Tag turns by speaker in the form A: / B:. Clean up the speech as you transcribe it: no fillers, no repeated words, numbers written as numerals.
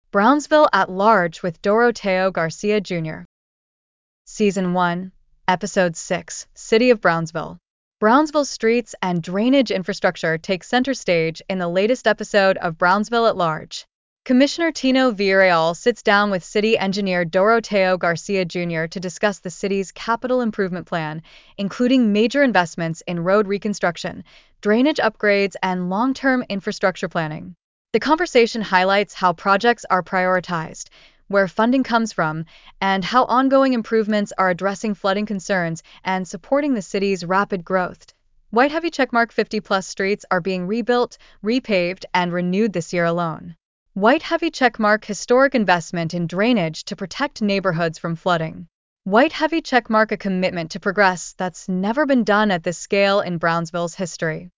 A: Brownsville at Large with Doroteo Garcia Jr. Season 1, Episode 6, City of Brownsville. Brownsville's streets and drainage infrastructure take center stage in the latest episode of Brownsville at Large. Commissioner Tino Villarreal sits down with city engineer Doroteo Garcia Jr. to discuss the city's capital improvement plan, including major investments in road reconstruction, drainage upgrades, and long-term infrastructure planning. The conversation highlights how projects are prioritized, where funding comes from, and how ongoing improvements are addressing flooding concerns and supporting the city's rapid growth. White heavy checkmark 50-plus streets are being rebuilt, repaved, and renewed this year alone. White heavy checkmark historic investment in drainage to protect neighborhoods from flooding. White heavy checkmark a commitment to progress that's never been done at this scale in Brownsville's history.